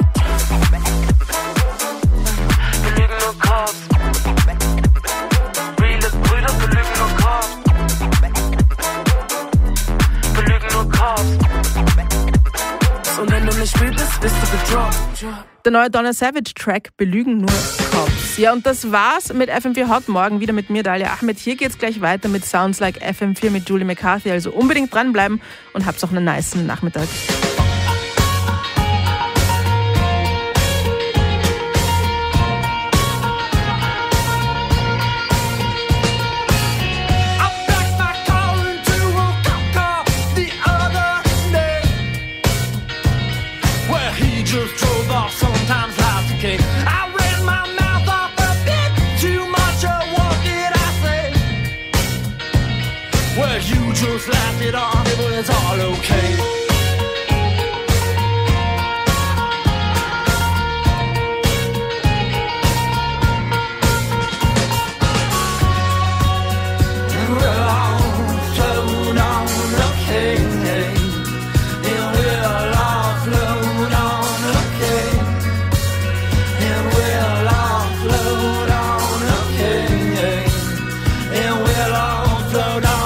Belügen nur Cops. Reale Brüder belügen nur Cops. Belügen nur Cops. Und wenn du nicht real bist, bist du gedroppt. Der neue Donna Savage Track Belügen nur Cops. Yes, ja, und das war's mit FM4 Hot. Morgen wieder mit mir, Dalia Ahmed. Hier geht's gleich weiter mit Sounds Like FM4 mit Julie McCarthy. Also unbedingt dranbleiben und habt's auch einen nicen Nachmittag. Just laughed it off, it was all okay. And we're all flown on okay. And we'll all float on okay. And we'll all float on okay. And we'll all float on.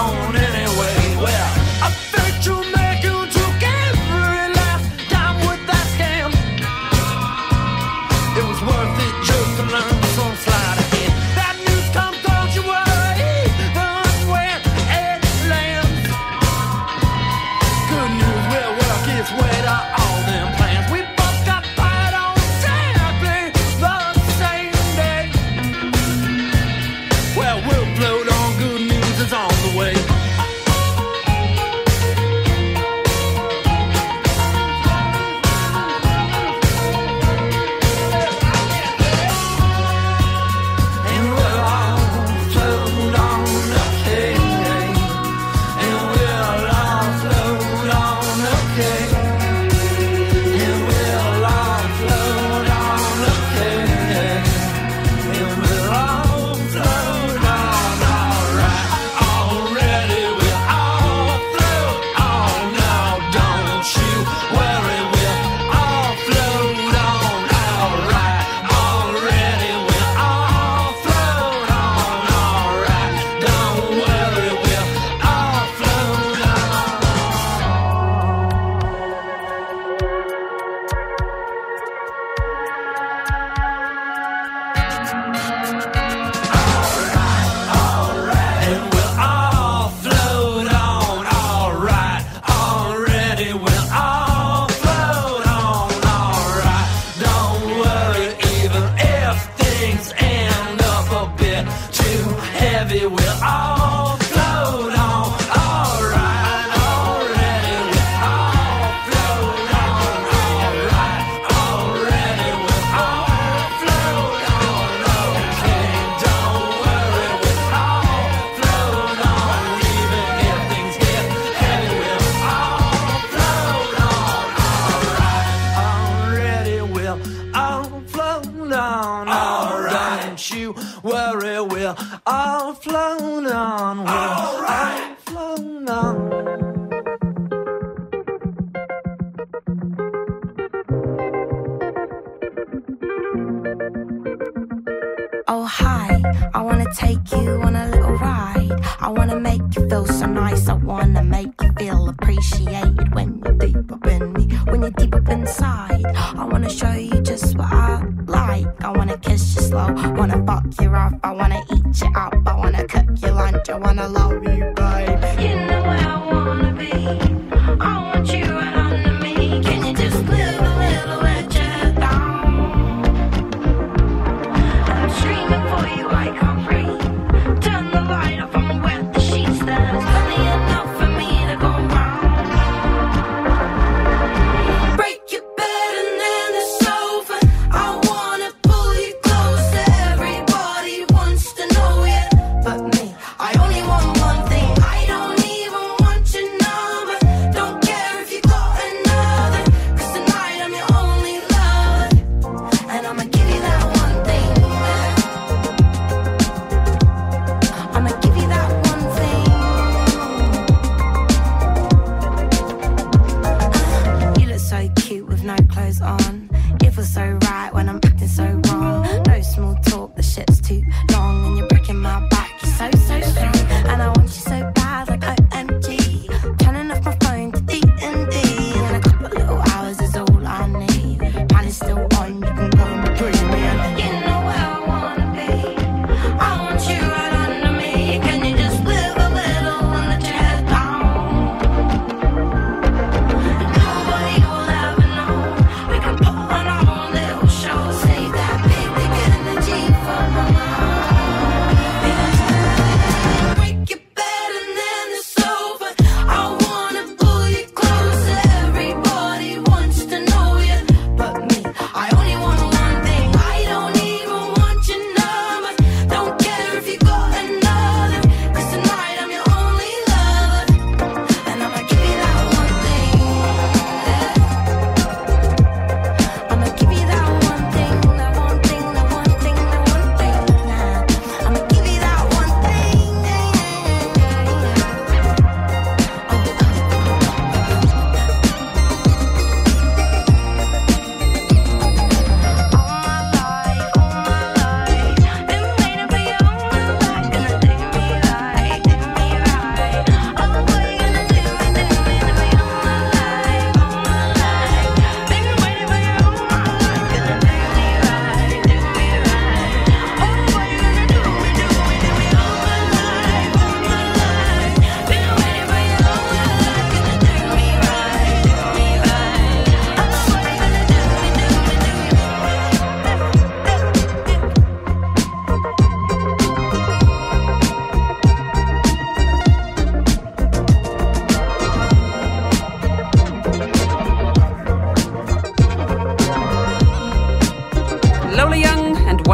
Still on, you can go and dream, man. You know where I wanna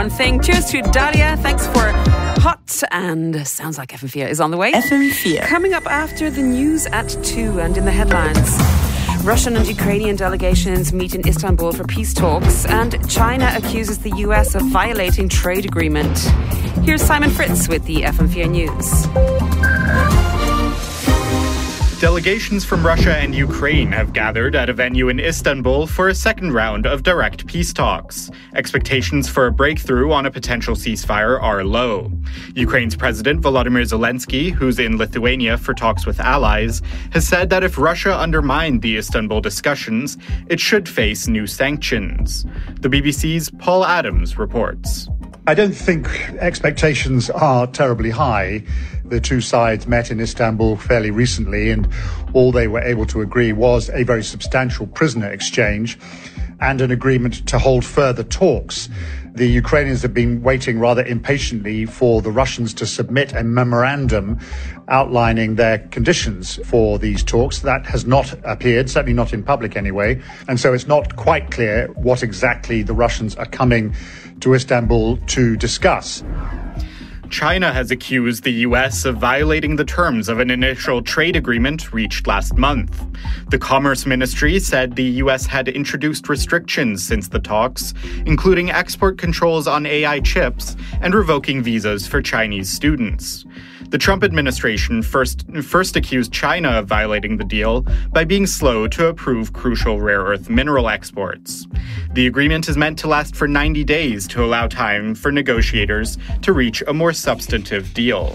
one thing. Cheers to Daria. Thanks for Hot, and sounds like FM4 is on the way. FM4. Coming up after the news at 2 and in the headlines. Russian and Ukrainian delegations meet in Istanbul for peace talks, and China accuses the US of violating trade agreement. Here's Simon Fritz with the FM4 News. Delegations from Russia and Ukraine have gathered at a venue in Istanbul for a second round of direct peace talks. Expectations for a breakthrough on a potential ceasefire are low. Ukraine's President Volodymyr Zelensky, who's in Lithuania for talks with allies, has said that if Russia undermined the Istanbul discussions, it should face new sanctions. The BBC's Paul Adams reports. I don't think expectations are terribly high. The two sides met in Istanbul fairly recently, and all they were able to agree was a very substantial prisoner exchange and an agreement to hold further talks. The Ukrainians have been waiting rather impatiently for the Russians to submit a memorandum outlining their conditions for these talks. That has not appeared, certainly not in public anyway, and so it's not quite clear what exactly the Russians are coming to Istanbul to discuss. China has accused the US of violating the terms of an initial trade agreement reached last month. The Commerce Ministry said the US had introduced restrictions since the talks, including export controls on AI chips and revoking visas for Chinese students. The Trump administration first accused China of violating the deal by being slow to approve crucial rare earth mineral exports. The agreement is meant to last for 90 days to allow time for negotiators to reach a more substantive deal.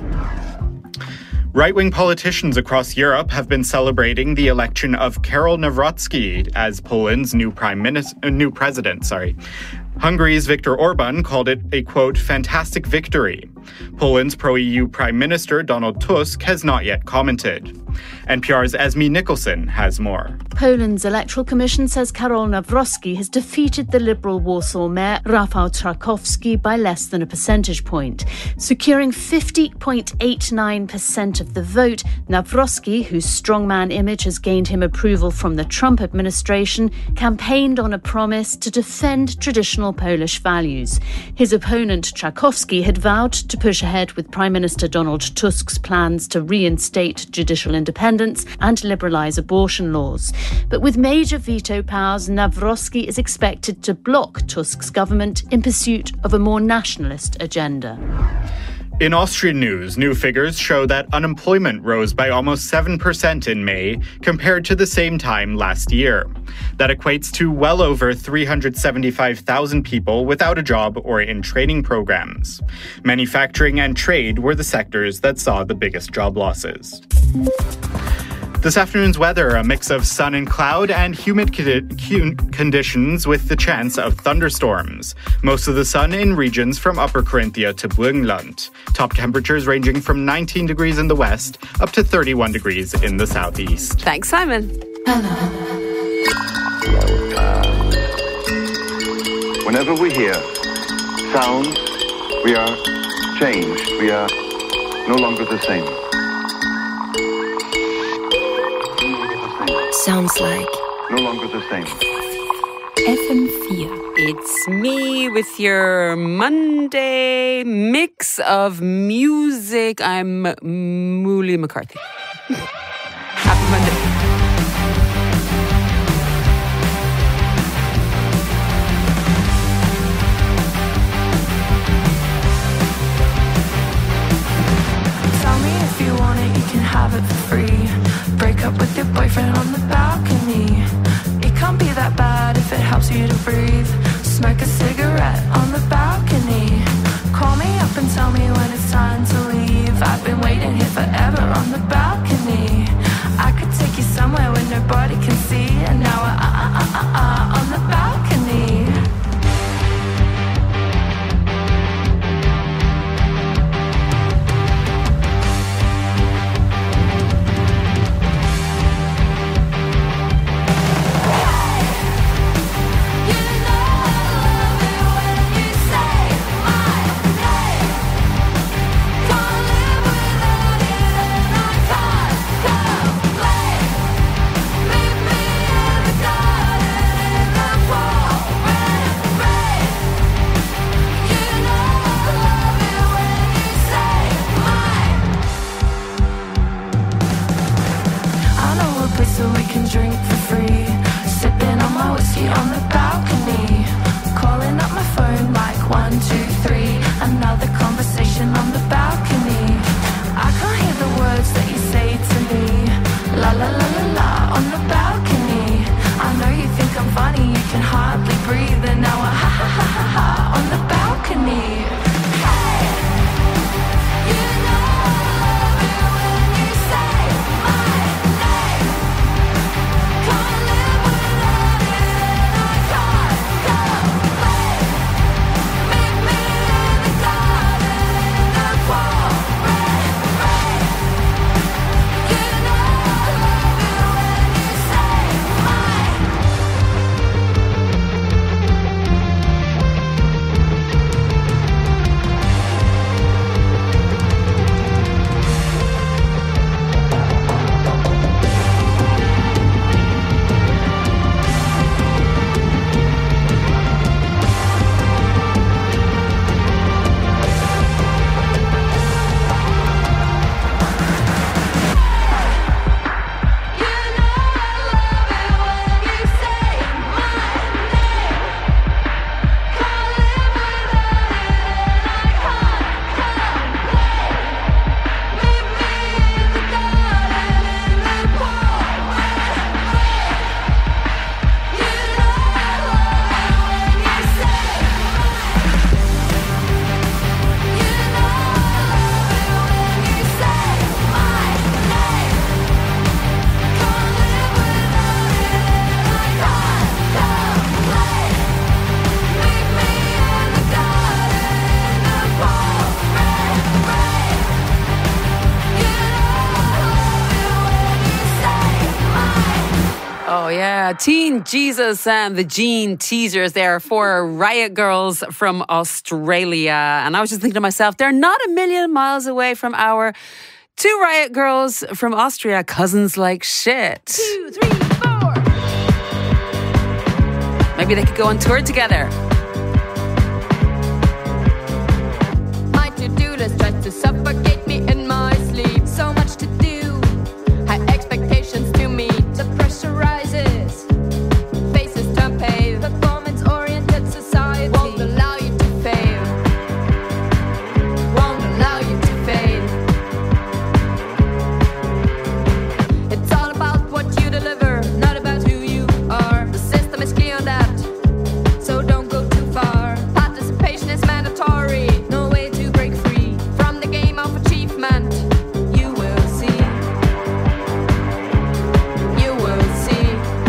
Right-wing politicians across Europe have been celebrating the election of Karol Nawrocki as Poland's new president. Hungary's Viktor Orban called it a, quote, fantastic victory. Poland's pro-EU Prime Minister Donald Tusk has not yet commented. NPR's Esme Nicholson has more. Poland's Electoral Commission says Karol Nawrocki has defeated the Liberal Warsaw Mayor Rafał Trzaskowski by less than a percentage point. Securing 50.89% of the vote, Nawrocki, whose strongman image has gained him approval from the Trump administration, campaigned on a promise to defend traditional Polish values. His opponent Trzaskowski had vowed to push ahead with Prime Minister Donald Tusk's plans to reinstate judicial independence and liberalise abortion laws. But with major veto powers, Nawrocki is expected to block Tusk's government in pursuit of a more nationalist agenda. In Austrian news, new figures show that unemployment rose by almost 7% in May compared to the same time last year. That equates to well over 375,000 people without a job or in training programs. Manufacturing and trade were the sectors that saw the biggest job losses. This afternoon's weather, a mix of sun and cloud and humid conditions with the chance of thunderstorms. Most of the sun in regions from Upper Carinthia to Burgenland. Top temperatures ranging from 19 degrees in the west up to 31 degrees in the southeast. Thanks, Simon. Whenever we hear sounds, we are changed. We are no longer the same. Sounds like no longer the same. FM4. It's me with your Monday mix of music. I'm Mooley McCarthy. Happy Monday. Tell me if you want it, you can have it for free. Break up with your boyfriend on the balcony. It can't be that bad if it helps you to breathe. Smoke a cigarette on the balcony. Call me up and tell me when it's time to leave. I've been waiting here forever on the balcony. I could take you somewhere where nobody can see. And now we're on the balcony. so we can drink for free. Sipping on my whiskey on the balcony. Calling up my phone like 1, 2, 3. Another conversation on the balcony. I can't hear the words that you say to me. La la la la la on the balcony. I know you think I'm funny, you can hardly breathe, and now I ha ha ha ha ha on the balcony. Hey, you know I love it when you say my name. Can't live without it, and I can't complain. Meet me in the garden in the pouring rain. You know I love it when you say my Teen Jesus and the Gene Teasers there for Riot Girls from Australia. And I was just thinking to myself, they're not a million miles away from our two Riot Girls from Austria, cousins like shit. 2, 3, 4. Maybe they could go on tour together. My to-do list tries to suffocate me in my sleep. So much to do, high expectations to meet. The pressure rises, faces turn pale. Performance-oriented society won't allow you to fail. Won't allow you to fail. It's all about what you deliver, not about who you are. The system is clear on that, so don't go too far. Participation is mandatory, no way to break free from the game of achievement. You will see. You will see.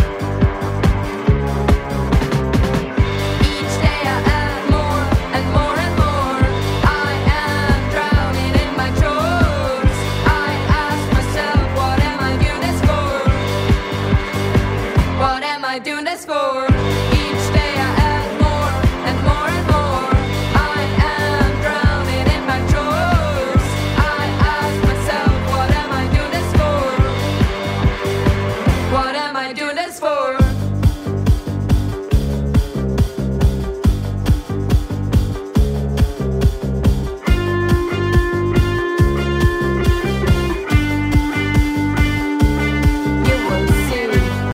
Each day I add more and more and more. I am drowning in my chores. I ask myself, what am I doing this for? What am I doing this for? Each day I add more and more and more. I am drowning in my chores. I ask myself, what am I doing this for? What am I doing this for?